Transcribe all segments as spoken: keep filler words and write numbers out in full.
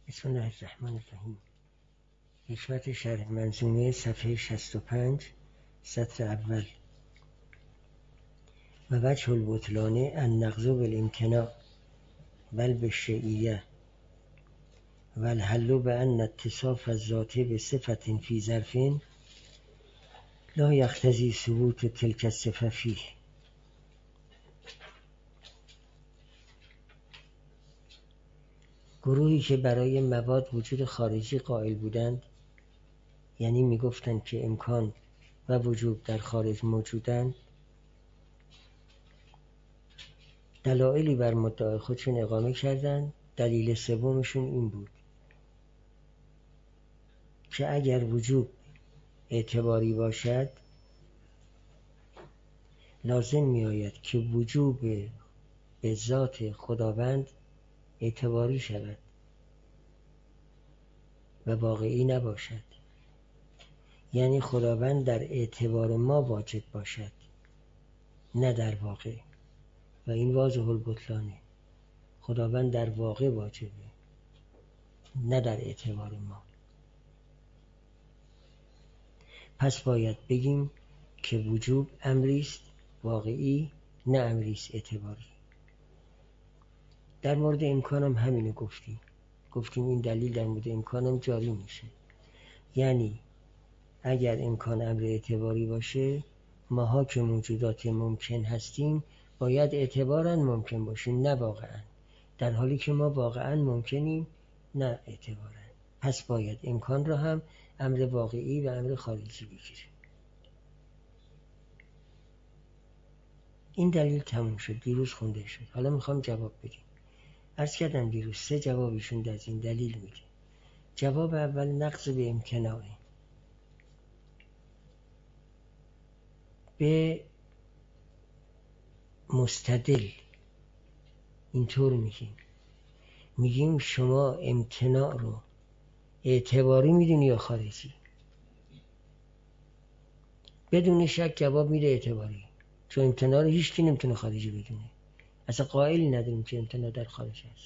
بسم الله الرحمن الرحیم. حکمت شرح منظومه صفحه شصت و پنج سطر اول. و وجه البطلان النقض بالامتناع والبالشیعیه والحل بأن اتصاف الذات بصفة فی ظرف لا یقتضی ثبوت تلک الصفة فیه. گروهی که برای مواد وجود خارجی قائل بودند، یعنی میگفتند که امکان و وجود در خارج موجودند، دلایلی بر مدعای خودشون اقامه کردند. دلیل سومشون این بود که اگر وجود اعتباری باشد، لازم می آید که وجود به ذات خداوند اعتباری شود و واقعی نباشد. یعنی خداوند در اعتبار ما واجب باشد، نه در واقع. و این واضح البطلانه. خداوند در واقع واجبه، نه در اعتبار ما. پس باید بگیم که وجود امریست واقعی، نه امریست اعتباری. در مورد امکانم همینو گفتیم. گفتیم این دلیل در مورد امکانم جاری میشه. یعنی اگر امکان امر اعتباری باشه، ماها که موجودات ممکن هستیم باید اعتبارا ممکن باشیم، نه واقعا. در حالی که ما واقعا ممکنیم، نه اعتبارا. پس باید امکان را هم امر واقعی و امر خارجی بگیریم. این دلیل تموم شد، دیروز خونده شد. حالا میخوام جواب بدیم. عرض کردم دیروز سه جوابشون از این دلیل میده. جواب اول نقض به امتناعه. به مستدل اینطور میگیم میگیم شما امتناع رو اعتباری میدونی یا خارجی؟ بدون شک جواب میده اعتباری، چون امتناع رو هیچ کی نمیتونه خارجی بدونه. اصلا قائلی نداریم که امتناع در خارج هست.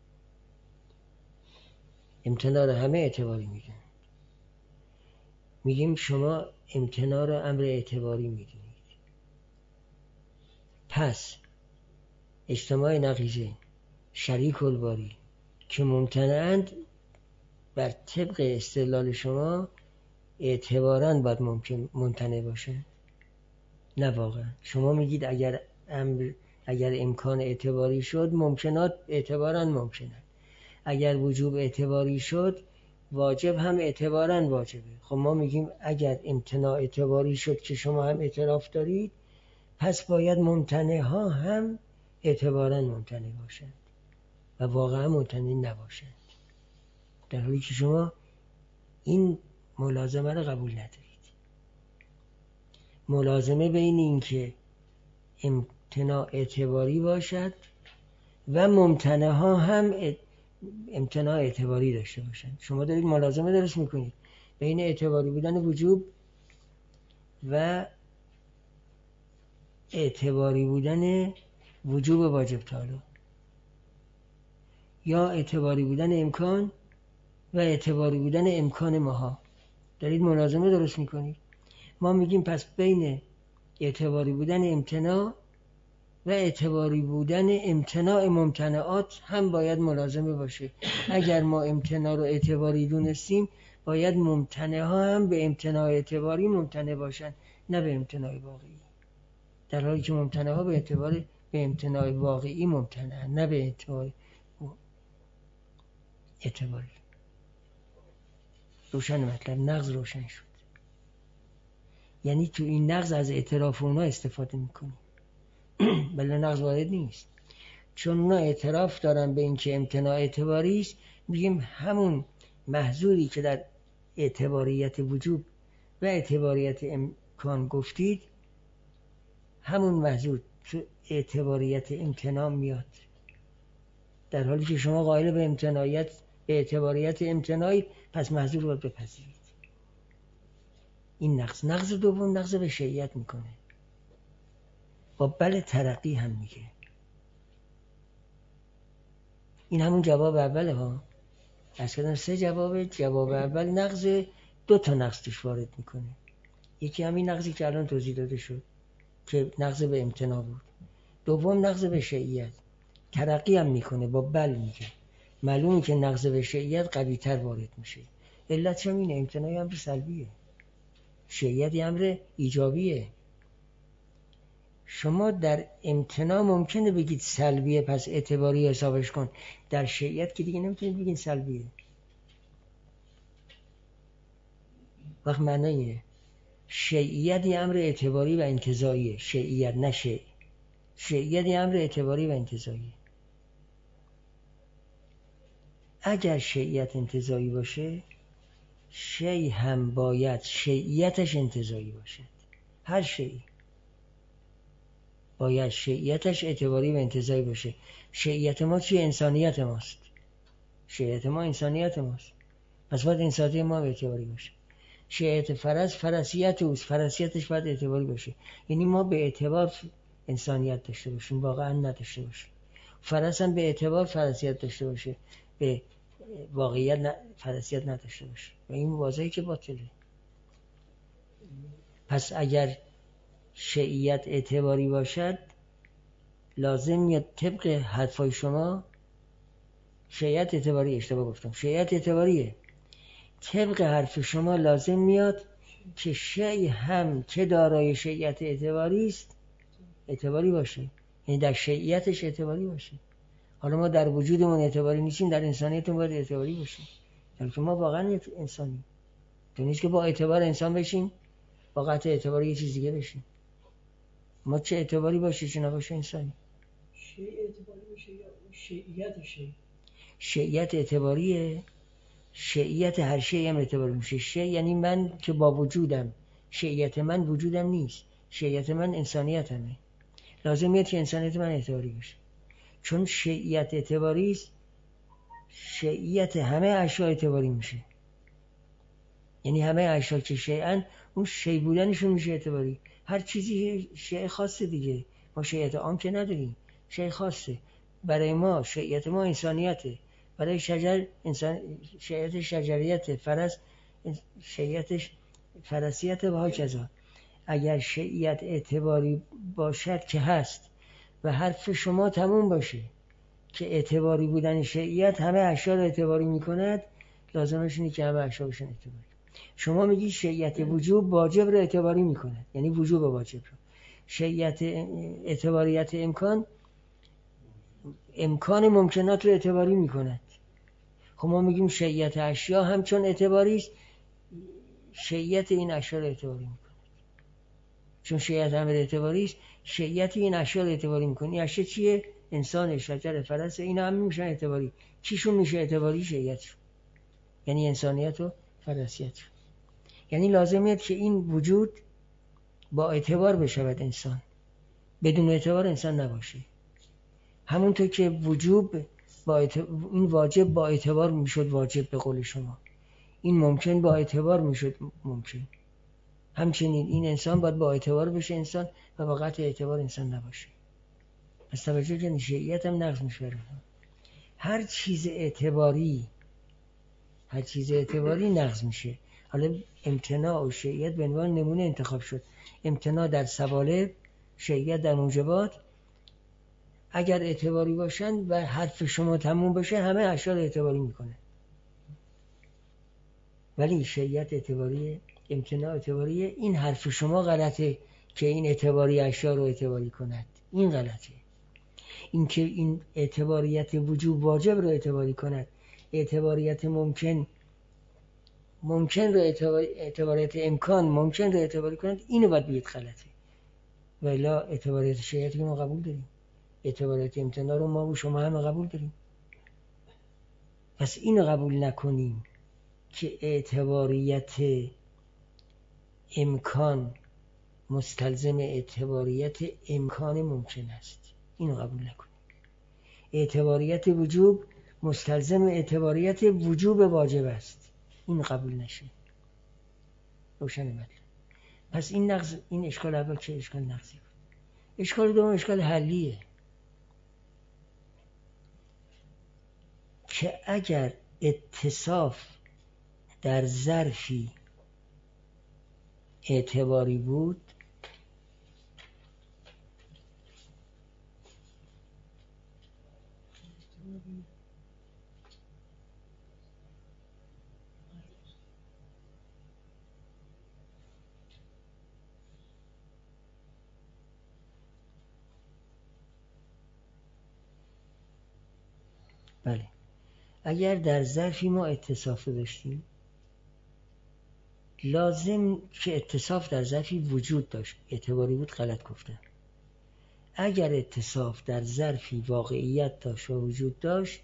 امتناع رو همه اعتباری میدونن. میگیم شما امتناع رو امر اعتباری میدونید. پس اجتماع نقیضین شریک الباری که ممتنعند، بر طبق استدلال شما اعتباراً باید ممکن ممتنع باشه، نه واقعا. شما میگید اگر امر اگر امکان اعتباری شد، ممکنات اعتباراً ممکنه. اگر وجوب اعتباری شد، واجب هم اعتباراً واجبه. خب ما میگیم اگر امتناع اعتباری شد که شما هم اعتراف دارید، پس باید ممتنع ها هم اعتباراً ممتنع باشند و واقعا ممتنع نباشند. در حالی که شما این ملازمه رو قبول ندارید. ملازمه بین این که امتناع اعتباری باشد و ممتنع ها هم امتناع اعتباری داشته باشند. شما دارید ملازمه درست میکنید بین اعتباری بودن وجوب و اعتباری بودن وجوب واجب تعالی، یا اعتباری بودن امکان و اعتباری بودن امکان ماها. دارید ملازمه درست میکنید. ما میگیم پس بین اعتباری بودن امتناع و اعتباری بودن امتناع ممتنعات هم باید ملازمه باشه. اگر ما امتناع رو اعتباری دونستیم، باید ممتنع ها هم به امتناع اعتباری ممتنع باشن، نه به امتناع واقعی. در حالی که ممتنع ها به اعتبار به امتناع واقعی ممتنع، نه به اعتبار اعتباری. روشن مطلب؟ نقض روشن شد. یعنی تو این نقض از اعتراف اونا استفاده میکنیم. بله نقض وارد نیست، چون اونا اعتراف دارن به این که امتناع اعتباری است. میگیم همون محظوری که در اعتباریت وجوب و اعتباریت امکان گفتید، همون محظور تو اعتباریت امتناع میاد. در حالی که شما قائل به امتناعیت به اعتباریت امتناعی، پس محظور رو بپذیرید. این نقض. نقض دوم نقض به شیعیت میکنه. با بل ترقی هم میگه. این همون جواب اوله ها. از کردم سه جواب. جواب اول نقض دو تا نقض توش وارد میکنه. یکی همین نقضی که الان توضیح داده شد که نقض به امتناع بود. دوم نقض به شیعیت، ترقی هم میکنه با بل میگه. معلومه که نقض به شیعیت قوی تر وارد میشه. علتش هم اینه، امتناع امر سلبیه، شیعیت امر ایجابیه. شما در امتناع ممکنه بگید سلبیه پس اعتباری حسابش کن، در شیعیت که دیگه نمیتونید بگید سلبیه. وقت معنی اینه شیعیت یه امر اعتباری و انتزاعیه. شیعیت نه شیع، شیعیت یه امر اعتباری و انتزاعیه. اگر شیعیت انتزاعی باشه، شیع هم باید شیعیتش انتزاعی باشد. هر شیعی باید شیعیتش اعتباری و انتزاعی باشه. شیعیت ما چیه؟ انسانیت ماست. شیعیت ما انسانیت ماست، پس باید انسانیت ما اعتباری باشه. شیعیت فرس فرسیت اوست، فرسیتش باید اعتباری باشه. یعنی ما به اعتبار انسانیت داشته باشیم، واقعا نداشته باشیم. فرس هم به اعتبار فرسیت داشته باشه، به واقعیت ن... فرسیت نداشته باشه، و این واضحه که باطله. پس اگر شیعیت اعتباری باشد، لازم میاد طبق حرفای شما شیعیت اعتباری، اشتباه گفتم، شیعیت اعتباریه. طبق حرف شما لازم میاد که شیع هم که دارای شیعیت اعتباری است اعتباری باشه، یعنی در شیعیتش اعتباری باشه. حالا ما در وجودمون اعتباری نیستیم، در انسانیتمون باید اعتباری باشیم، بلکه ما واقعا انسانی. تو نیست که با اعتبار انسان بشیم، با قطع اعتباری یه چیز دیگه بشیم. ما چه اعتباری باشه چه نباشه انسانی. شیع اعتباری باشه یا شیعیت شیع؟ شیعیت اعتباریه. شیعیت هر شیعی هم اعتباری میشه. شیع یعنی من که با وجودم، شیعیت من وجودم نیست، شیعیت من انسانیتمه. لازم میاد که انسانیت من اعتباری باشه. چون شیعیت اعتباری است، شیعیت همه اشیاء اعتباری میشه. یعنی همه اشیاء که شیعن، اون شیع بودنشون میشه اعتباری. هر چیزی شیع خاصه دیگه، ما شیعیت عام که نداریم، شیع خاصه. برای ما شیعیت ما انسانیته، برای شجر انسان شیعیت شجریت، فرس شیعیتش فرسیت و هاکذا. اگر شیعیت اعتباری باشد که هست و حرف شما تموم باشه که اعتباری بودن شیعیت همه اشیاء رو اعتباری میکند، لازمش اینه که همه اشیاء بشن اعتباری. شما میگی شیعیت وجوب واجب رو اعتباری میکند، یعنی وجوب واجب رو. شیعیت اعتباریت امکان امکان ممکنات رو اعتباری میکند. خب ما میگیم شیعیت اشیاء هم چون اعتباری است، شیعیت این اشیاء رو اعتباری میکند. چون شیعیت امر اعتباری است، شیعیت این اشیاء رو اعتباری میکنه. این اشیاء چیه؟ انسان، شجر، فرس، اینا هم میشن اعتباری. چیشون میشه اعتباری؟ شیعیتشون، یعنی انسانیت و فرسیت. یعنی لازمیه که این وجود با اعتبار بشود انسان، بدون اعتبار انسان نباشه. همونطور که وجوب با اعتبار، این واجب با اعتبار میشد واجب به قول شما، این ممکن با اعتبار میشد ممکن، همچنین این انسان باید با اعتبار بشه انسان و با قطع اعتبار انسان نباشه. پس توجه کنید شیعیت هم نقض میشه. هر چیز اعتباری هر چیز اعتباری نقض میشه. حالا امتناع و شیعیت به عنوان نمونه انتخاب شد. امتناع در سوالب، شیعیت در موجبات. اگر اعتباری باشن و حرف شما تموم بشه، همه اشیاء رو اعتباری میکنه. ولی شیعیت اعتباریه، امتناع اعتباریه. این حرف شما غلطه که این اعتباری اشیاء رو اعتباری کند، این غلطه. این که این اعتباریت وجوب واجب رو اعتباری کند، اعتباریت ممکن ممکن رو اعتباری، اعتباریت امکان ممکن رو اعتباری کند، اینو باید بگید غلطه. ولی اعتباریت شیعیت رو ما قبول داریم، اعتباریت امتناع رو ما و شما هم قبول داریم. پس اینو قبول نکنیم که اعتباریت امکان مستلزم اعتباریت امکان ممکن است، اینو قبول نکنیم. اعتباریت وجوب مستلزم اعتباریت وجوب واجب است، این قبول نشه. روشن مطلب. پس این نقض، این اشکال اول چه اشکال نقضی بود. اشکال دوم اشکال حلیه که اگر اتصاف در ظرفی اعتباری بود، بله اگر در ظرفی ما اتصاف داشتیم، لازم که اتصاف در ظرفی وجود داشت. اعتباری بود غلط گفتم. اگر اتصاف در ظرفی واقعیت داشت و وجود داشت،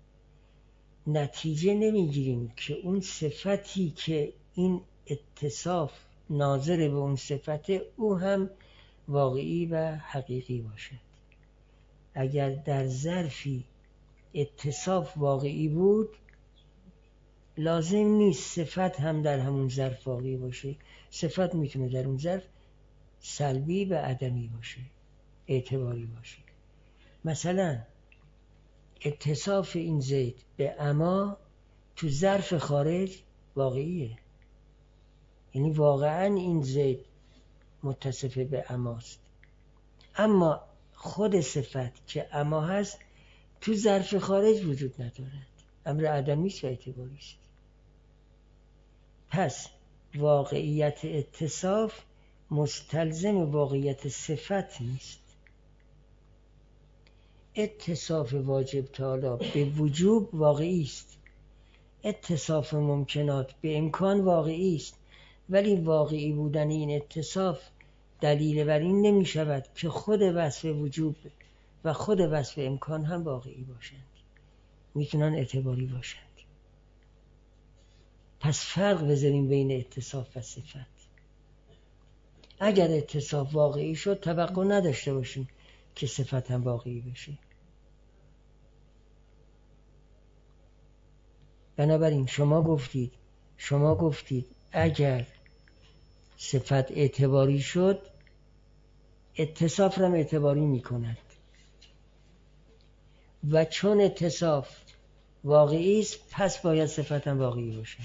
نتیجه نمیگیریم که اون صفتی که این اتصاف ناظر به اون صفته او هم واقعی و حقیقی باشد. اگر در ظرفی اتصاف واقعی بود، لازم نیست صفت هم در همون ظرف واقعی باشه. صفت میتونه در اون ظرف سلبی و عدمی باشه، اعتباری باشه. مثلا اتصاف این زید به اما تو ظرف خارج واقعیه، یعنی واقعا این زید متصف به اماست، اما خود صفت که اما هست تو ظرف خارج وجود ندارد، امر عدمی است و اعتباری است. پس واقعیت اتصاف مستلزم واقعیت صفت نیست. اتصاف واجب تعالی به وجوب واقعی است، اتصاف ممکنات به امکان واقعی است، ولی واقعی بودن این اتصاف دلیل بر این نمی شود که خود وصف وجوب و خود وصف امکان هم واقعی باشند، میتونن اعتباری باشند. پس فرق بذاریم بین اتصاف و صفت. اگر اتصاف واقعی شد توقع نداشته باشیم که صفت هم واقعی بشه. بنابراین شما گفتید شما گفتید اگر صفت اعتباری شد، اتصاف را اعتباری می کند و چون اتصاف واقعی است پس باید صفت هم واقعی باشه.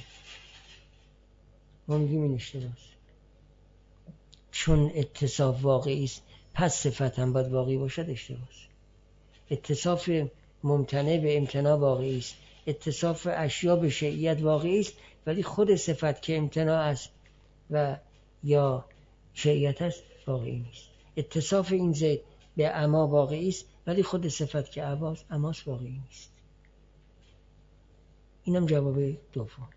ما میگیم این اشتباهه. چون اتصاف واقعی است پس صفت هم باید واقعی باشد، اشتباهه. اتصاف ممتنع به امتناع واقعی است، اتصاف اشیا به شیعیت واقعی است، ولی خود صفت که امتناع است و یا شیعیت است واقعی نیست. اتصاف این زید به اما واقعی است، ولی خود صفت که اماست اماست واقعی نیست. اینم جواب دوم.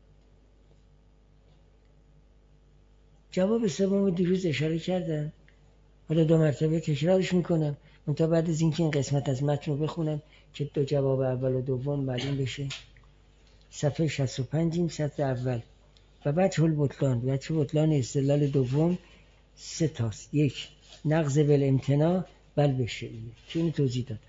جواب سوم دیروز اشاره کردم، حالا دو مرتبه تکرارش میکنم منتها بعد از اینکه این قسمت از متن رو بخونم که دو جواب اول و دوم معلوم بشه. صفحه شصت و پنج این سطر اول و وجه البطلان. وجه بطلان استدلال دوم سه تاست. یک، نقض بالامتناع بل بشریه که اینو توضیح دادم.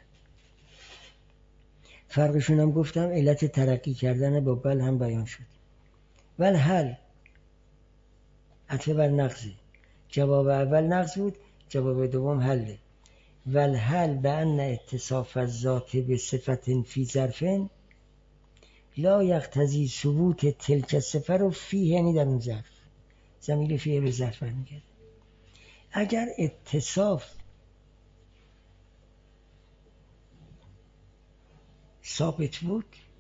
فرقشون هم گفتم، علت ترقی کردن با بل هم بیان شد. ول حل عطفه بر نقضه. جواب اول نقض بود، جواب دوم حله. ول حل به ان اتصاف الذات به صفت فی ظرفن لا یقتضی ثبوت تلک صفه رو فیه، یعنی در اون ظرف. ضمیر فیه به ظرف برمیگرده. اگر اتصاف ثابت بود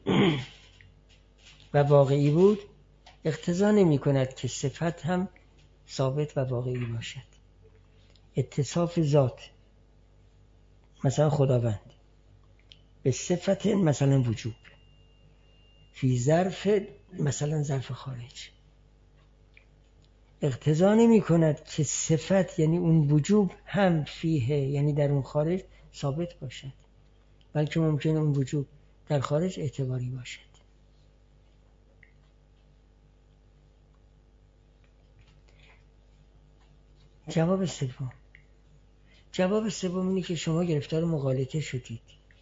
و واقعی بود، اقتضا نمی کند که صفت هم ثابت و واقعی باشد. اتصاف ذات مثلا خداوند به صفت مثلا وجوب فی ظرف مثلا ظرف خارج، اقتضا نمی کند که صفت یعنی اون وجوب هم فیه یعنی در اون خارج ثابت باشد، بلکه ممکن اون وجوب در خارج اعتباری باشد. جواب سوم جواب سوم اینه که شما گرفتار مغالطه شدید.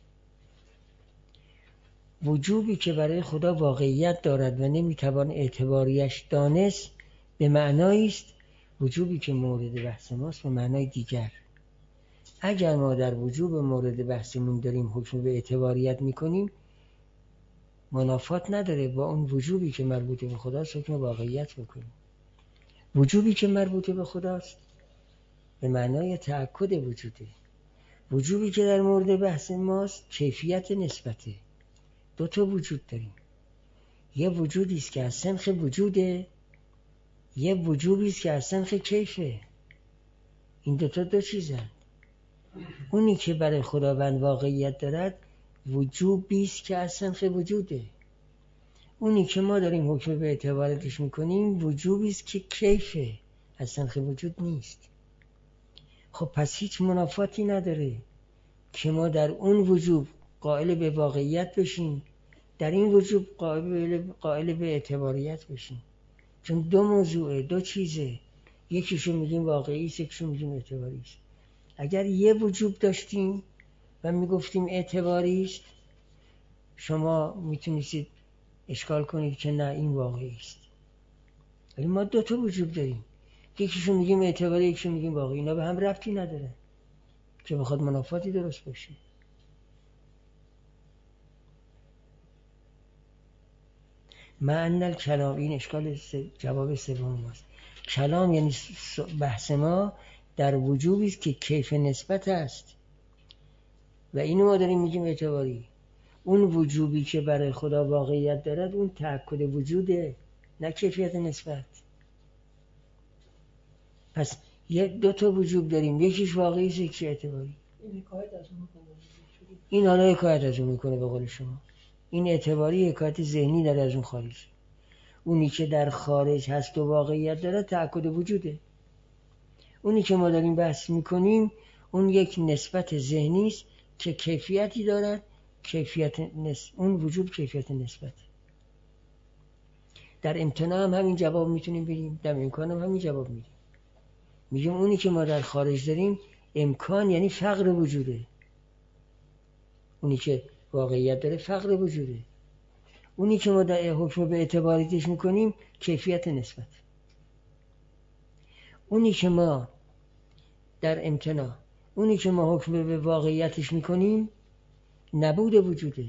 وجوبی که برای خدا واقعیت دارد و نمیتوان اعتباریش دانست به معنایی است، وجوبی که مورد بحث ماست به معنای دیگر. اگر ما در وجوب مورد بحثمون داریم حکم به اعتباریت میکنیم، منافات نداره با اون وجوبی که مربوط به خداست حکم واقعیت بکنیم. وجوبی که مربوط به خداست به معنای تأکد وجوده. وجوبی که در مورد بحث ماست کیفیت نسبته. دو تا وجود داریم، یه وجودی است که از سنخ وجوده، یه وجودی است که از سنخ کیفه. این دو تا دو چیزن. اونی که برای خداوند واقعیت دارد وجوبی است که از سنخ وجوده. اونی که ما داریم حکم به اعتباراتش میکنیم وجوبی است که کیفه، از سنخ وجود نیست. خب پس هیچ منافاتی نداره که ما در اون وجوب قائل به واقعیت بشیم، در این وجوب قائل, قائل به اعتباریت بشیم. چون دو موضوعه، دو چیزه، یکیشو میگیم واقعی است، یکیشو میگیم اعتباری است. اگر یه وجوب داشتیم و میگفتیم اعتباری است، شما میتونید اشکال کنید که نه این واقعی است. ولی ما دو تا وجوب داریم، یکیشو میگیم اعتباری، یکیشو میگیم واقعی. اینا به هم ربطی نداره که بخواد منافاتی درست باشه. معنی الکلام، این اشکال جواب سوم ماست. کلام یعنی بحث ما در وجوبی است که کیف نسبت است و اینو ما داریم میگیم اعتباری. اون وجوبی که برای خدا واقعیت دارد اون تأکد وجوده، نه کیفیت نسبت. پس یه دو تا وجوب داریم، یکیش واقعی است، یکیش اعتباری. این حکایت از اون میکنه. این حالا حکایت از اون میکنه به قول شما. این اعتباری حکایت ذهنی داره از اون خارج. اونی که در خارج هست و واقعیت داره تأکد وجوده. اونی که ما داریم بحث میکنیم اون یک نسبت ذهنی است که کیفیتی دارد. کیفیت نس... اون وجود کیفیت نسبت. در امتناع هم همین جواب میتونیم بدیم، در امکان هم همین جواب میدیم. میگیم اونی که ما در خارج داریم امکان یعنی فقر وجوده، اونی که واقعیت داره فقر وجوده. اونی که ما در حکم به اعتباریتش میکنیم کیفیت نسبت. اونی که ما در امتناع اونی که ما حکم به واقعیتش میکنیم نبود وجوده.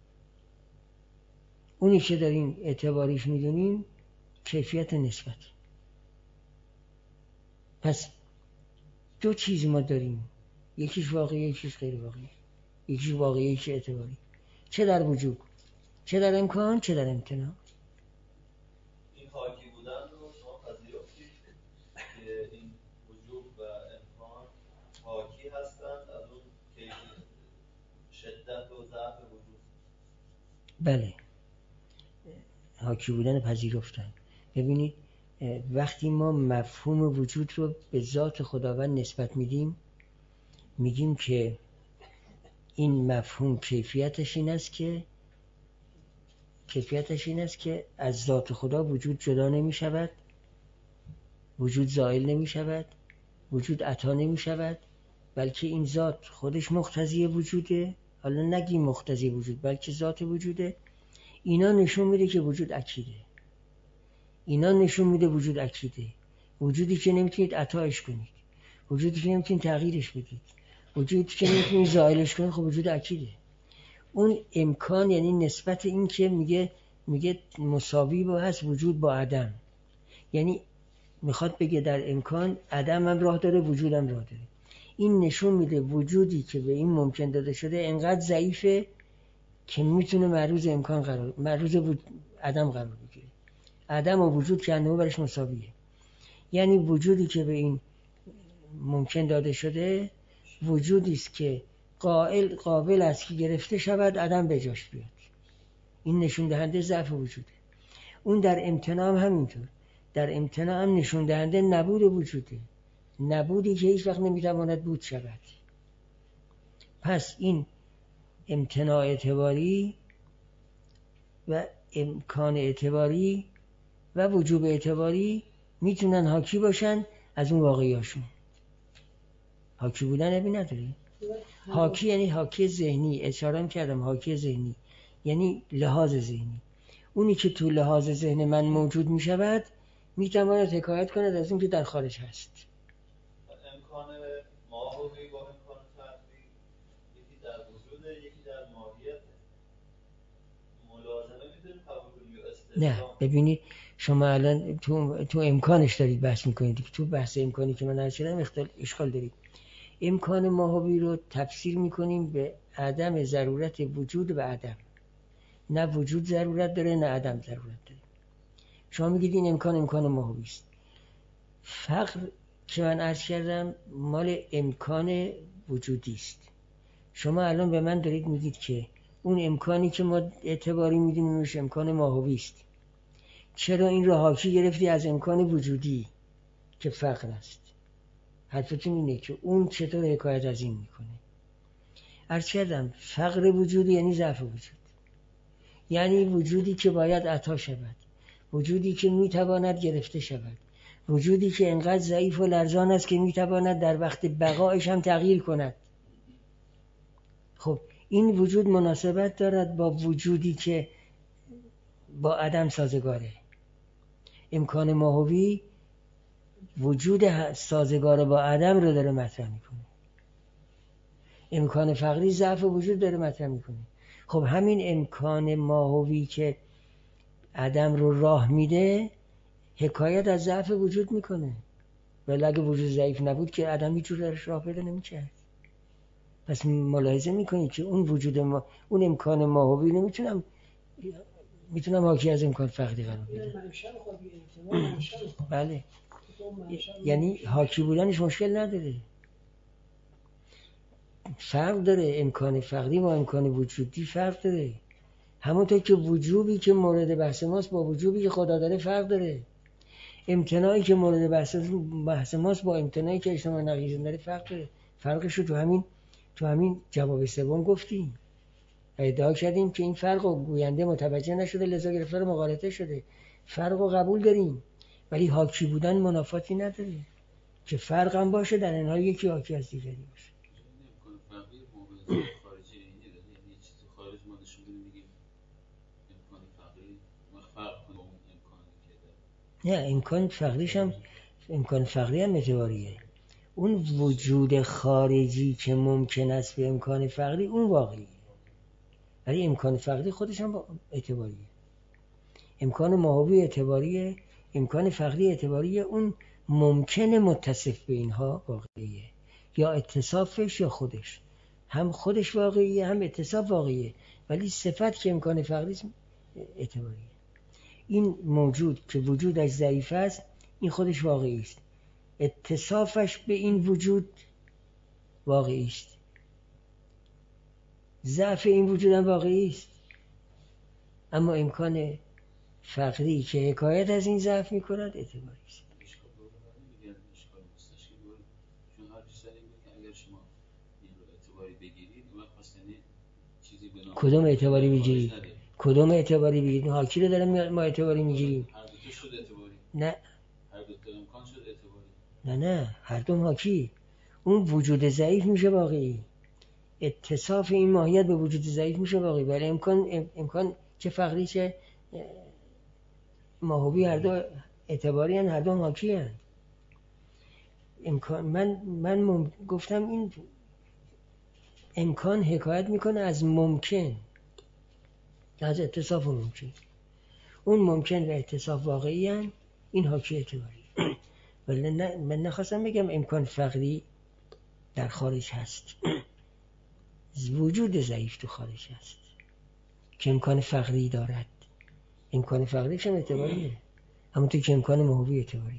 اونی که داریم اعتباریش میدونیم کیفیت نسبت. پس دو چیز ما داریم، یکیش واقعی یکیش غیر واقعی، یکیش واقعی یکیش اعتباری، چه در وجود، چه در امکان، چه در امتناع. این حاکی بودن رو شما پذیرفتید که این وجود و امکان حاکی هستند از اون که شدت و ضعف وجود؟ بله، حاکی بودن پذیرفتن. ببینید وقتی ما مفهوم وجود رو به ذات خداوند نسبت میدیم میگیم که این مفهوم کیفیتش این است که کیفیتش این است که از ذات خدا وجود جدا نمی شود، وجود زائل نمی شود، وجود عطا نمی شود، بلکه این ذات خودش مقتضی وجوده. حالا نگیم مقتضی وجود بلکه ذات وجوده. اینا نشون میده که وجود اکیده. اینا نشون میده وجود اکیده. وجودی که نمیتونید عطاش کنید، وجودی که نمیتونید تغییرش بدید، وجودی که نمیتونید زائلش کنید، خب وجود اکیده. اون امکان یعنی نسبت این که میگه میگه مساوی با هست وجود با عدم. یعنی میخواد بگه در امکان عدم هم راه داره، وجود هم راه داره. این نشون میده وجودی که به این ممکن داده شده انقدر ضعیفه که میتونه معروض امکان قرار معروض عدم قرار بگیره. عدم و وجود که انه برش مساویه. یعنی وجودی که به این ممکن داده شده وجودی است که قائل قابل است که گرفته شود، عدم به جاش بیاد. این نشون دهنده ضعف وجوده. اون در امتناع هم همینطور. در امتناع هم نشون دهنده نبود وجوده، نبودی که هیچ وقت نمیتواند بود شود. پس این امتناع اعتباری و امکان اعتباری و وجوب اعتباری میتونن حاکی باشن از اون واقعیاشون. حاکی بودن ابی نداری؟ حاکی یعنی حاکی ذهنی. اشاره کردم حاکی ذهنی یعنی لحاظ ذهنی. اونی که تو لحاظ ذهن من موجود میشود میتواند حکایت کند از اون که در خارج هست. امکان ماهوی با امکان تحقیق یکی در وجود یکی در ماهیت. ملازمه نه ببینید شما الان تو, تو امکانش دارید بحث میکنید تو بحث امکانی که من عرض کردم اشکال دارید. امکان ماهوی رو تفسیر میکنیم به عدم ضرورت وجود و عدم. نه وجود ضرورت داره نه عدم ضرورت داره. شما میگید این امکان امکان ماهوی است. فقر که من عرض کردم مال امکان وجودی است. شما الان به من دارید میگید که اون امکانی که ما اعتباری میدیم اونش امکان ماهوی است. چرا این رو حاکی گرفتی از امکان وجودی که فقر است؟ حرفتون اینه که اون چطور حکایت از این میکنه. عرض کردم فقر وجودی یعنی ضعف وجود، یعنی وجودی که باید عطا شود، وجودی که میتواند گرفته شود، وجودی که انقدر ضعیف و لرزان است که میتواند در وقت بقایش هم تغییر کند. خب این وجود مناسبت دارد با وجودی که با عدم سازگاره. امکان ماهوی وجود سازگار با عدم رو داره مطرح میکنه. امکان فقری ضعف وجود داره مطرح میکنه. خب همین امکان ماهوی که عدم رو راه میده حکایت از ضعف وجود میکنه. ولی اگه وجود ضعیف نبود که عدم هیچ جور درش راه پیدا نمیکرد. پس ملاحظه میکنید که اون وجود ما، اون امکان ماهوی رو میتونم میتونم حاکی از امکان فقری قرار بدم. بله، یعنی حاکی بودنش مشکل نداره. فرق داره، امکان فقری با امکان وجودی فرق داره. همونطور که وجوبی که مورد بحث ماست با وجوبی که خدا داره فرق داره. امتناعی که مورد بحث ماست با امتناعی که اجتماع نقیض داره فرق داره. فرقش رو تو همین تو همین جواب سوم گفتیم. ادعا کردیم که این فرق رو گوینده متوجه نشده لذا گرفتار مغالطه شده. فرق رو قبول داریم ولی حاکی بودن منافاتی نداره که فرق هم باشه در انهای یکی حاکی از دیگری باشه. خارجی یعنی چیزی خارج ما نشون بده میگیم امکان فقری ما فرق کنه اون امکانی که نه امکان فقریش هم امکان فقری هم اعتباریه. اون وجود خارجی که ممکن است به امکان فقری اون واقعیه، ولی امکان فقری خودش هم اعتباریه. امکان ماهوی اعتباریه، امکان فقری اعتباریه. اون ممکن متصف به اینها واقعیه، یا اتصافش یا خودش. هم خودش واقعیه هم اتصاف واقعیه، ولی صفت که امکان فقری اعتباریه. این موجود که وجودش ضعیف است این خودش واقعی است، اتصافش به این وجود واقعی است، ضعف این وجود هم واقعی است. اما امکان فقری که حکایت از این ضعف میکند اعتباری است. چون هر چیزی که اگر شما این رو اعتباری بگیرید اون وقت پس یعنی چیزی به نام کدوم اعتباری بگیرید؟ کدوم اعتباری بگیرید؟ حاکی رو دارم ما اعتباری میگیریم. هر دو تا شد اعتباری. نه هر دو تا امکان شد اعتباری. نه نه هر دو حاکی. اون وجود ضعیف میشه واقعی، اتصاف این ماهیت به وجود ضعیف میشه واقعی، ولی امکان امکان چه فقری چه ماهوی هر دو اعتباری هن، هر دو حاکی هن. امکان من من مم... گفتم این امکان حکایت میکنه از ممکن، از اتصاف ممکن. اون ممکن و اتصاف واقعی هن، این حاکی اعتباری. ولی نه من نخواستم بگم امکان فقری در خارج هست. وجود ضعیف تو خارج هست که امکان فقری دارد. امکان فقریش هم اعتباریه، همونطور که امکان ماهوی اعتباریه.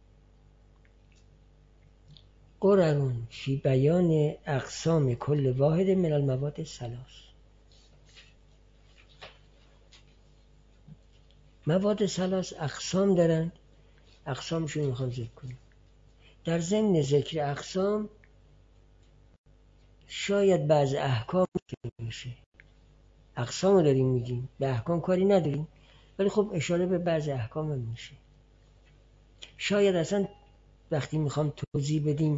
قررون فی بیان اقسام کل واحد من المواد الثلاث. مواد ثلاث اقسام دارن، اقسامشون میخوام ذکر کنیم. در ضمن ذکر اقسام شاید بعض احکام میشه، اقسام داریم میگیم به احکام کاری نداریم، ولی خب اشاره به بعض احکام هم میشه. شاید اصلا وقتی میخوام توضیح بدیم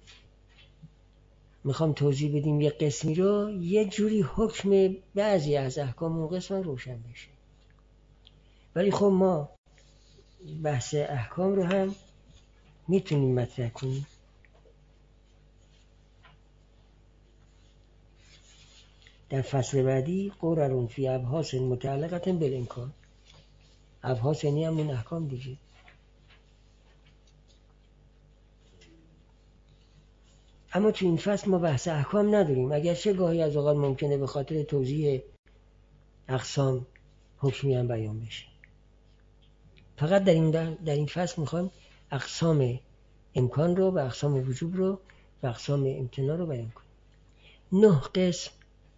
میخوام توضیح بدیم یه قسمی رو، یه جوری حکم بعضی از احکام اون قسم روشن بشه. ولی خب ما بحث احکام رو هم میتونیم مطرح کنیم. در فصل بعدی قررون فی ابحاث متعلقه بالامکان. ابحاث یعنی همون احکام دیگه. اما تو این فصل ما بحث احکام نداریم، اگرچه گاهی از اوقات ممکنه به خاطر توضیح اقسام حکمی هم بیان بشه. فقط در این در, در این فصل میخوایم اقسام امکان رو و اقسام وجوب رو و اقسام امتناع رو بیان کنیم. نه قسم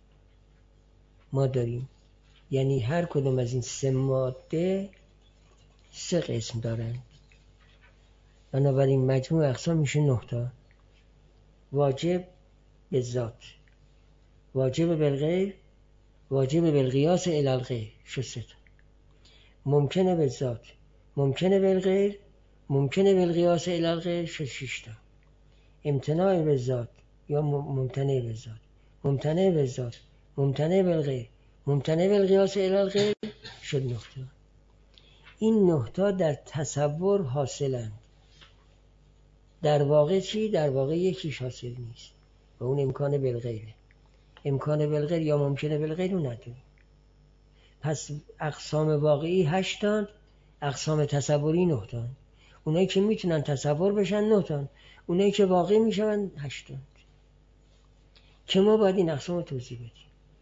ما داریم، یعنی هر کدوم از این سه ماده سه قسم دارن، بنابراین مجموع اقسام میشه نه تا. واجب به ذات، واجب بالغیر، واجب بالقیاس الی الغیر، شد سه تا. ممکنه به ذات، ممکنه بالغیر، ممکنه بالقیاس الی الغیر، شد شش تا. امتناع به ذات یا ممتنع به ذات، ممتنع به ذات، ممتنع بالغیر، ممتنع بالقیاس الی الغیر، شد نه تا. این نه تا در تصور حاصلند. در واقع چی؟ در واقع یکیش حاصل نیست و اون امکان بالغیره. امکان بالغیر یا ممکنه بالغیر رو نداریم. پس اقسام واقعی هشتان، اقسام تصوری نه تان. اونایی که میتونن تصور بشن نه تان، اونایی که واقعی میشن هشتان. که ما باید این اقسام رو توضیح بدیم.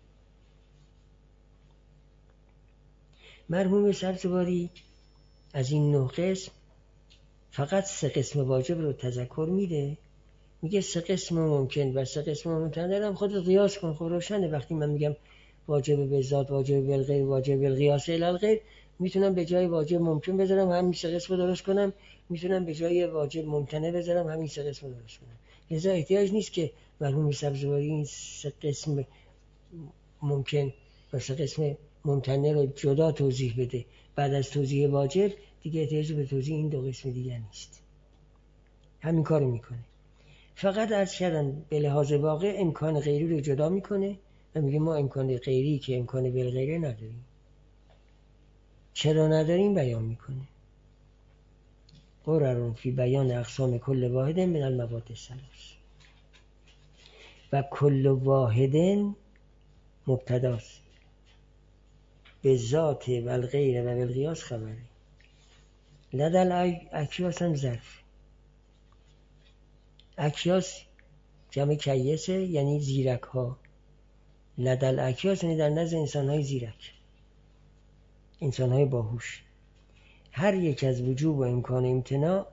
مرحوم سبزواری از این نه قسم فقط سه قسم واجب رو تذکر میده، میگه سه قسم ممکن و سه قسم ممتنع دارم، خودت قیاس کن. خب روشنه وقتی من میگم واجب به ذات، واجب بالغیر، واجب بالقیاس الی الغیر، میتونم به جای واجب ممکن بذارم همین سه قسم رو درست کنم، میتونم به جای واجب ممتنع بذارم همین سه قسم رو درست کنم. لذا احتیاج نیست که مرحوم سبزواری این سه قسم ممکن و سه قسم ممتنع رو جدا توضیح بده. بعد از توضیح واجب دیگه احتیاج به توضیح این دو قسم دیگه نیست. همین کارو میکنه. فقط عرض کردن به لحاظ واقع امکان غیری رو جدا میکنه و میگه ما امکان غیری که امکان بالغیره نداریم. چرا نداریم بیان میکنه. قررون فی بیان اقسام کل واحد من المواد الثلاث و کل واحد مبتداست، به ذات و الغیر و بالقیاس خبره. لدل اکیاس هم ظرف. اکیاس جمع کیسه یعنی زیرک ها. لدل اکیاس یعنی در نزد انسان های زیرک، انسان های باهوش. هر یک از وجوب و امکان امتناع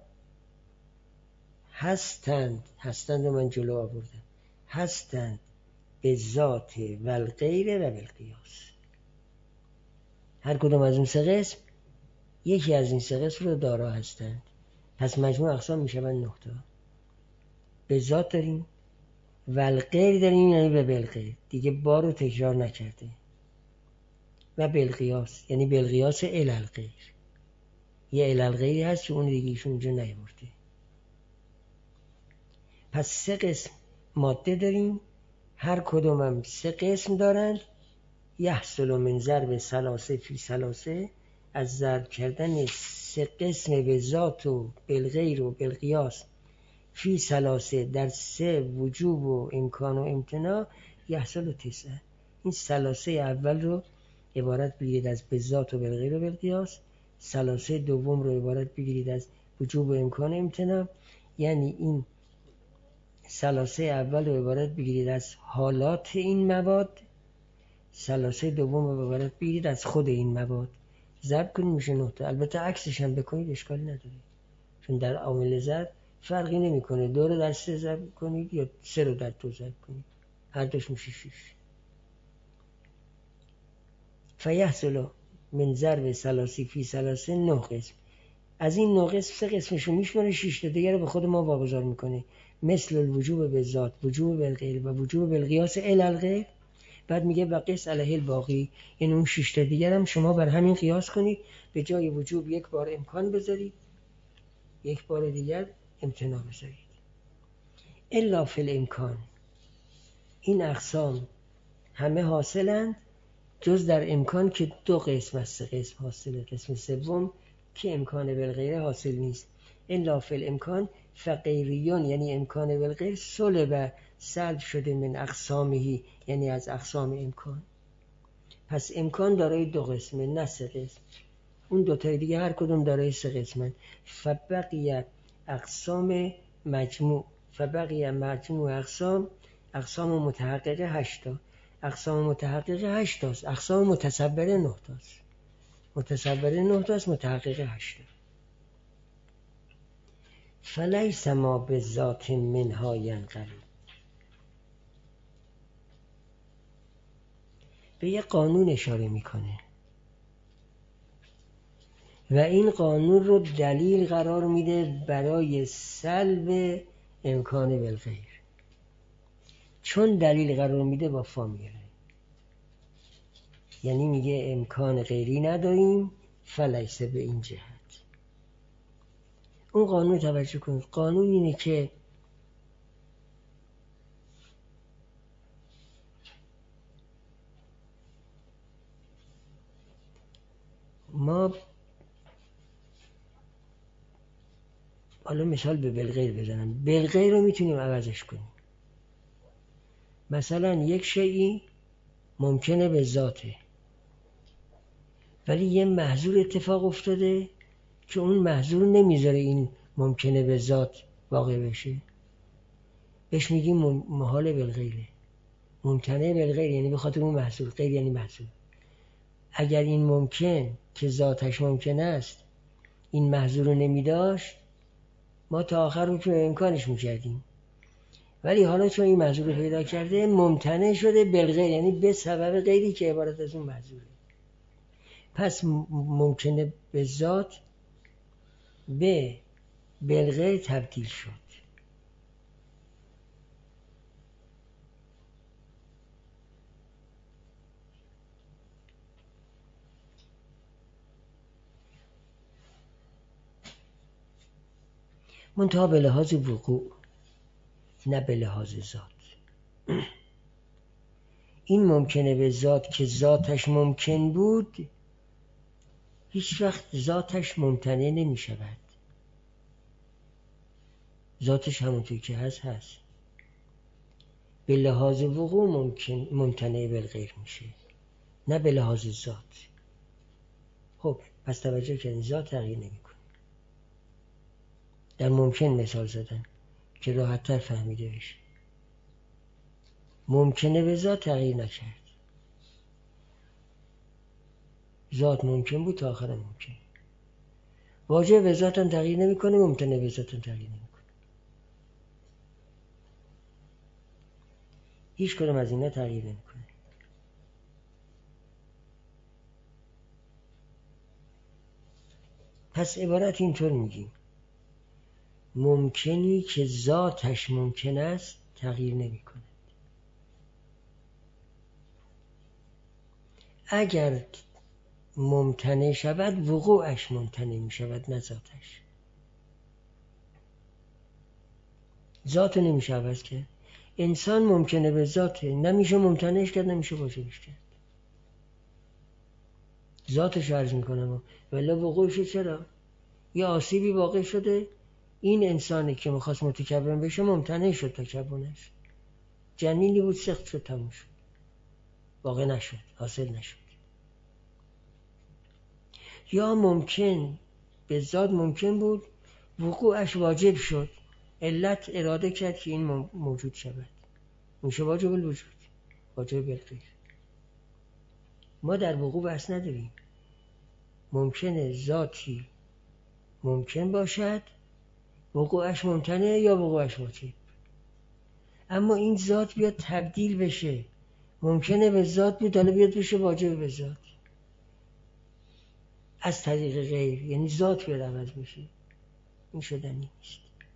هستند، هستند رو من جلو آوردم، هستند به ذات و الغیر و بالقیاس. هر کدوم از اون سه قسم یکی از این سه قسم رو دارا هستند. پس مجموع اقسام میشوند نه تا. به ذات داریم و الغیر داریم یعنی به بالغیر، دیگه با رو تکرار نکرده. و بالقیاس یعنی بالقیاس الی الغیر، یه الی الغیری هست که اون دیگه ایشون اونجا نیاورده. پس سه قسم ماده داریم، هر کدوم هم سه قسم دارند. یحصل من ضرب ثلاثه فی ثلاثه، از ضرب کردن سه قسم به ذات و بالغیر و بالقیاس فی ثلاثه در سه وجوب و امکان و امتناع یحصل و تسعه. این ثلاثه اول رو عبارت بگیرید از به ذات و بالغیر و بالقیاس، ثلاثه دوم رو عبارت بگیرید از وجوب و امکان و امتناع، یعنی این ثلاثه اول رو عبارت بگیرید از حالات این مواد، ثلاثه دوم رو عبارت بگیرید از خود این مواد. ضرب کنید میشه نه تا. البته عکسش هم بکنید اشکالی نداره، چون در عامل ضرب فرقی نمیکنه دو رو در سه ضرب کنید یا سه رو در دو ضرب کنید، هر دوش میشه شش. فیحصل من ضرب ثلاثی فی ثلاثه نه قسم. از این نه قسم سه قسمشو میشماره، شش تا دیگه رو به خود ما واگذار میکنه. مثل الوجوب به ذات، وجوب بالغیر و وجوب بالقیاس الی الغیر. بعد میگه و قیس علیه الباقی، یعنی اون شش تا دیگر هم شما بر همین قیاس کنید. به جای وجوب یک بار امکان بذارید، یک بار دیگر امتناع بذارید. الا فی الامکان، این اقسام همه حاصلند جز در امکان که دو قسم از سه قسم حاصله. قسم سوم که امکان بالغیر حاصل نیست. الا فی الامکان فغیریون، یعنی امکان بالغیر سلب سلب شده من اقسامهی، یعنی از اقسام امکان. پس امکان دارای دو قسمه نه سه قسم. اون دوتای دیگه هر کدوم دارای سه قسمت. فبقی اقسام مجموع فبقی مجموع اقسام اقسام متحققه هشتا. اقسام متحققه هشتاست، اقسام متصوره نهتاست. متصوره نهتاست، متحققه هشتا. فلیس ما به ذات منها ینقلب. به یه قانون اشاره میکنه و این قانون رو دلیل قرار میده برای سلب امکان بالغیر. چون دلیل قرار میده با فا میاره، یعنی میگه امکان غیری نداریم، فلیسه به این جهت. اون قانون توجه کنید. قانون اینه که ما حالا مثال به بالغیر بزنم. بالغیر رو میتونیم عوضش کنیم. مثلا یک شیئی ممکنه به ذاته، ولی یه محظور اتفاق افتاده که اون محظور نمیذاره این ممکنه به ذات واقع بشه، بهش میگیم محال بالغیره. ممکنه بالغیر یعنی به خاطر اون محظور، غیر یعنی محظور. اگر این ممکن که ذاتش ممکن است این محظور رو نمیداشت، ما تا آخر رو که امکانش میکردیم، ولی حالا چون این محظور رو پیدا کرده ممتنع شده بالغیر، یعنی به سبب غیری که عبارت از اون محظوره. پس ممکنه به ذات به بالغیر تبدیل شد. منتها به لحاظ وقوع، نه به لحاظ ذات. این ممکنه به ذات که ذاتش ممکن بود هیچ وقت ذاتش ممتنع نمی شود. ذاتش همونطور که هست هست. به لحاظ وقوع ممکن ممتنع بالغیر میشه، نه به لحاظ ذات. خب پس توجه کنید، ذات تغییر نمی کنه. در ممکن مثال زدن که راحت تر فهمیده بشه. ممکنه به ذات تغییر نکرد. ذات ممکن بود تا آخر ممکن. واجب به ذات هم تغییر نمی کنه، ممکنه به ذات هم تغییر نمی کنه. هیچ کدوم از اینا تغییر نمی کنه. پس عبارت اینطور میگیم: ممکنی که ذاتش ممکن است تغییر نمی کند. اگر ممتنع شود وقوعش ممتنع می شود، نه ذاتش. ذات نمیشه عوض کرد. انسان ممکنه به ذاته، نمیشه ممتنعش کرد، نمیشه واجبش کرد. ذاتش عرض میکنم ولی وقوعش چرا؟ یه آسیبی واقع شده، این انسانی که میخواست متکبر بشه ممتنع شد تکبرش. جنینی بود سخت شد، تموم شد، واقع نشد، حاصل نشد. یا ممکن به ذات ممکن بود، وقوعش واجب شد، علت اراده کرد که این موجود شود، میشه واجب الوجود، واجب بالغیر. ما در وقوع بحث نداریم. ممکنه ذاتی ممکن باشد، وقوعش ممتنه یا وقوعش واجب. اما این ذات بیاد تبدیل بشه، ممکنه به ذات بود حالا بیاد بشه واجب به ذات از طریق غیر، یعنی ذات بیاد عوض بشه، این شدنی نیست.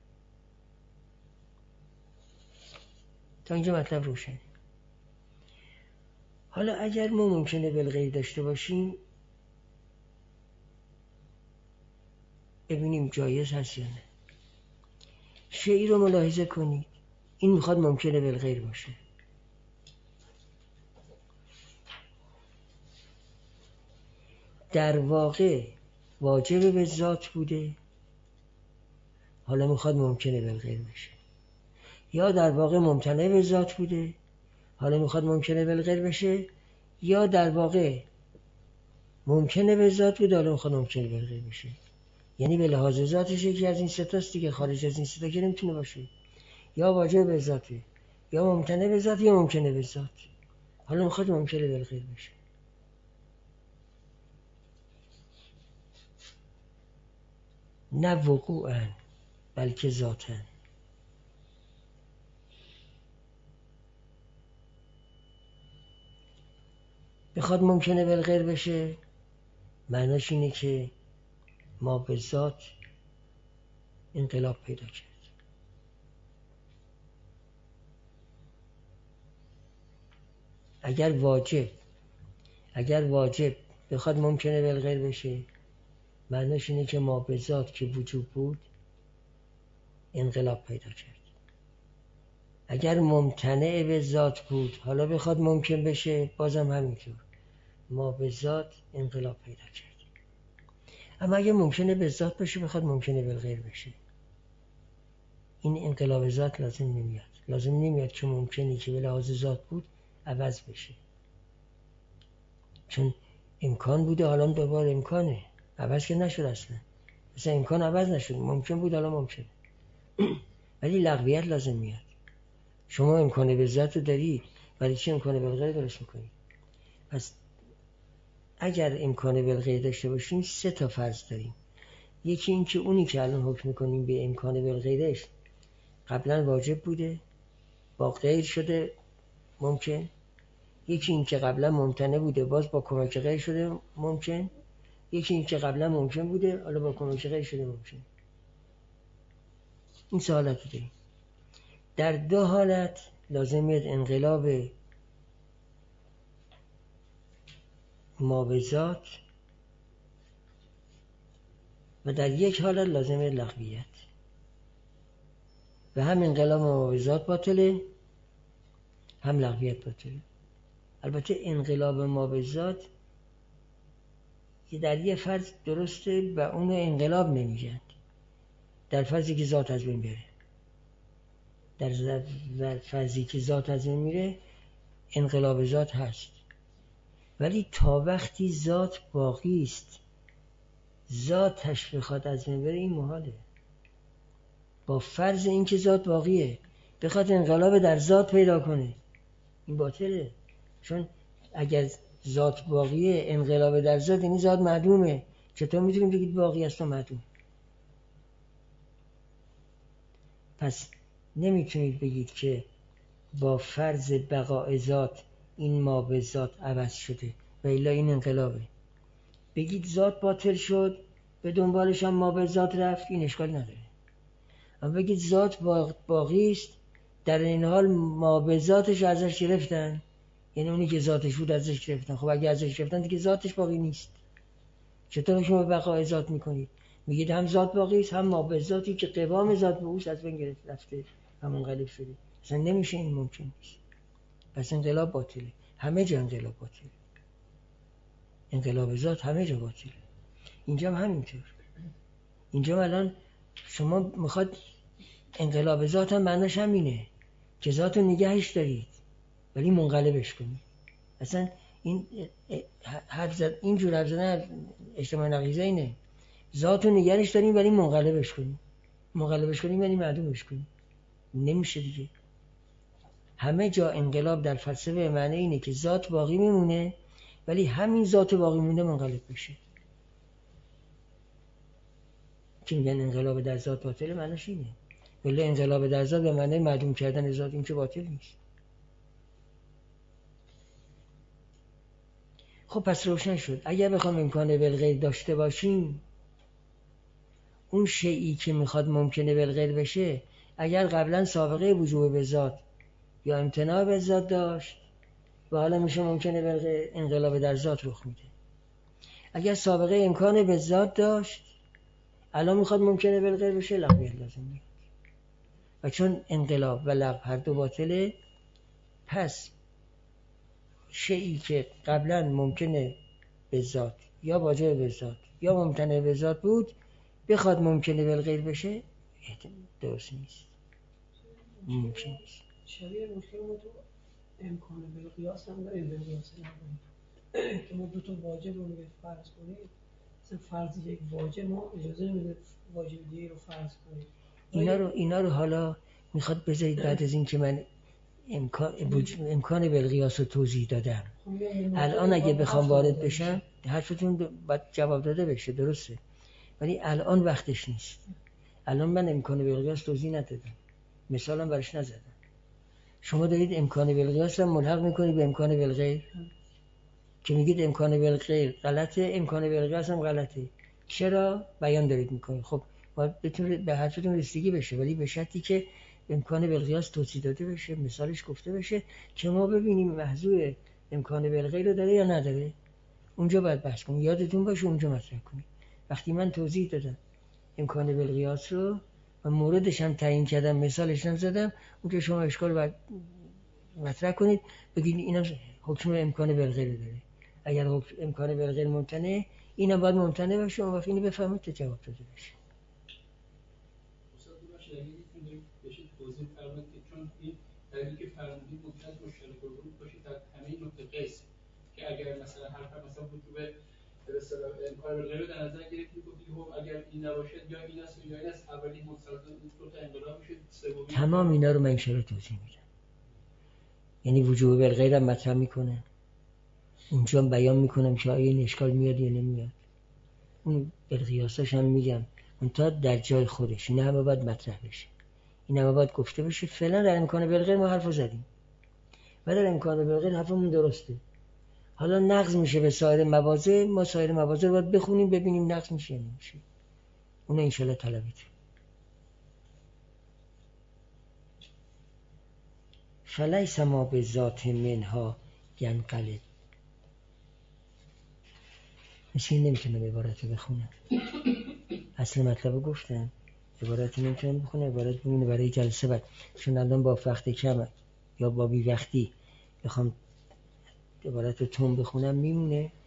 تا اینجا مطلب روشن. حالا اگر ما ممکنه بالغیر داشته باشیم، ببینیم جایز هست یا نه. شیئی رو ملاحظه کنید، این میخواد ممکنه بالغیر باشه. در واقع واجب به ذات بوده، حالا میخواد ممکنه بالغیر بشه. یا در واقع ممتنع به ذات بوده، حالا میخواد ممکنه بالغیر بشه. یا در واقع ممکنه به ذات بود، حالا میخواد ممکنه به غیر بشه. یعنی به لحاظ ذاتش یکی از این سه تاست دیگه، خارج از این سه تا که نمیتونه باشه. یا واجب به ذاته، یا ممکنه به ذات، یا ممکنه به ذات. حالا میخواد ممکنه به غیر بشه. نه وقوعا بلکه ذاتا. بخواد ممکنه بالغیر بشه، معناش اینه که ما به ذات انقلاب پیدا کرد. اگر واجب اگر واجب بخواد ممکنه بالغیر بشه، معناش اینه که ما به ذات که وجود بود انقلاب پیدا کرد. اگر ممتنع به ذات بود حالا بخواد ممکن بشه، بازم همینطور ما به ذات انقلاب پیدا کرد. اما اگه ممکنه به ذات بشه بخواد ممکنه بالغیر بشه، این انقلاب ذات لازم نمیاد. لازم نمیاد که ممکنی که به لحاظ ذات بود عوض بشه، چون امکان بوده حالا دوباره امکانه، عوض که نشد. اصلا مثلا امکان عوض نشد، ممکن بود حالا ممکنه. ولی لغویت لازم میاد. شما امکان به ذات رو داری، ولی چه امکان بالغیر درست میکنی؟ پس اگر امکان بالغیر داشته باشیم سه تا فرض داریم. یکی این که اونی که الان حکم میکنیم به امکان بالغیرش قبلا واجب بوده، با غیر شده ممکن. یکی این که قبلا ممتنع بوده، باز با کمک غیر شده ممکن. یکی این که قبلا ممکن بوده، حالا با کمک غیر شده ممکن. این سه حالت داریم. در دو حالت لازم میاد انقلاب ما به ذات و در یک حالت لازم میاد لغویت. و هم انقلاب ما به ذات باطله، هم لغویت باطله. البته انقلاب ما به ذات که در یه فرض درسته و اونو انقلاب نمیگن، در فرضی که ذات از بین بره. در فرضی که ذات از بین میره انقلاب ذات هست، ولی تا وقتی ذات باقی است ذاتش بخواد از بین بره این محاله. با فرض اینکه ذات باقیه بخواد انقلاب در ذات پیدا کنه این باطله. چون اگر ذات باقیه انقلاب در ذات یعنی ذات معدومه. چطور میتونیم بگید باقی است و معدوم؟ پس نمیتونید بگید که با فرض بقاء ذات این ما به ذات عوض شده و الا این انقلابه. بگید ذات باطل شد به دنبالش هم ما به ذات رفت، این اشکال نداره. اما بگید ذات باقی است در این حال ما به ذاتش ازش گرفتن، یعنی اونی که ذاتش بود ازش گرفتن. خب اگه ازش گرفتن دیگه ذاتش باقی نیست. چطور شما بقاء ذات میکنید؟ میگید هم ذات باقی است هم ما به ذاتی که قوام ذات به اوش از بین گرفت رفته هم منقلب شده. اصلا نمیشه، این ممکن نیست. پس انقلاب باطله. همه جا انقلاب باطله. انقلاب ذات همه جا باطله. اینجا هم همینطور. اینجا الان شما میخواد انقلاب ذات هم معناش همینه که ذات رو نگهش دارید ولی منقلبش کنید. اصلا این حرف زد اینجور حرف زدن اجتماع نقیضه اینه. ذات رو نگهش داریم ولی منقلبش کنیم. منقلبش کنیم یعنی معدومش کنیم. نمیشه دیگه. همه جا انقلاب در فلسفه معنی اینه که ذات باقی میمونه ولی همین ذات باقی مونده منقلب بشه. که میگن انقلاب در ذات باطله معنیش اینه. ولی انقلاب در ذات به معنی معدوم کردن ذات این که باطل نیست. خب پس روشن شد. اگر بخوام امکان بالغیر داشته باشیم، اون شیئی که میخواد ممکنه بالغیر بشه اگر قبلا سابقه وجوب به ذات یا امتناع به ذات داشت و حالا میشه ممکنه بالغیر، انقلاب در ذات رخ میده. اگر سابقه امکان به ذات داشت الان میخواد ممکنه بالغیر بشه، لغویت لازم میاد. و چون انقلاب و لغو هر دو باطله، پس شیئی که قبلا ممکنه به ذات یا واجب به ذات یا ممتنع به ذات بود بخواد ممکنه بالغیر بشه درست نیست، ممکن نیست. شبیه مشکل ما تو امکان بالقیاس هم داریم، بالقیاس نبودیم که ما دو تا واجب رو میگه فرض کنیم، مثلا فرض یک واجب ما اجازه نمیده واجب دیگه رو فرض کنیم. اینا رو اینا رو حالا میخواد بذارید بعد از این که من امکان امکان بالقیاس رو توضیح دادم، الان اگه بخوام وارد بشم حرفتون باید جواب داده بشه، درسته، ولی الان وقتش نیست. الان من امکان بالقیاس توضیح ندادم، مثالم برش نزدم. شما دارید امکان بالقیاس رو ملحق میکنید به امکان بالغیر که میگید امکان بالغیر غلطه، امکان بالقیاس هم غلطه. چرا؟ بیان دارید میکنید. خب باید بتونید به حرفتون رسیدگی بشه، ولی به شرطی که امکان بالقیاس توضیح داده بشه، مثالش گفته بشه که ما ببینیم موضوع امکان بالغیر رو داره یا نداره. اونجا باید بحث کنیم، یادتون باشه اونجا مطرح کنید. وقتی من توضیح دادم امکان بالقیاس رو و موردش هم تعیین کردم، مثالش هم زدم، اونجا شما اشکال باید مطرح کنید، بگید اینم حکم امکان بالغیر داره. اگر حکم امکان بالغیر ممتنع، اینم باید ممتنع باشه، اون وقت اینو بفهمید تا جواب داده بشه. استاد باشه اگه میتونید بشه توضیح فرمایید که چون این دلیلی که فرمودید ممکن است مشترک الگوریتم باشه در همه نقطه قیس، که اگر مثلا حرف مثلا وجوب به اصطلاح امکان بالغیر رو در نظر گرفتید گفتید خب اگر این نباشد یا این است یا این است، اولی مستلزم دو تا انقلاب میشه، سومی تمام اینا رو من ان شاءالله توضیح میدم. یعنی وجوب بالغیر هم مطرح میکنه، اونجا بیان میکنم که آیا این اشکال میاد یا نمیاد. اون بالقیاساش هم میگم اون تا در جای خودش، این همه باید مطرح بشه، این همه باید گفته بشه. فعلا در امکان بالغیر ما حرفو زدیم و در امکان بالغیر حرفمون درسته. حالا نقض میشه به سایر مواضع، ما سایر مواضع رو باید بخونیم ببینیم نقض میشه یا نمیشه. اون ان شاءالله طلبید. فلیس ما به ذات منها ینقلب. مثل این نمیتونم عبارت رو بخونم، اصل مطلب رو گفتم، عبارت نمیتونم بخونم، عبارت بمونه برای جلسه بعد، چون الان با وقت کم یا با بی وقتی بخوام عبارت رو تون بخونم میمونه.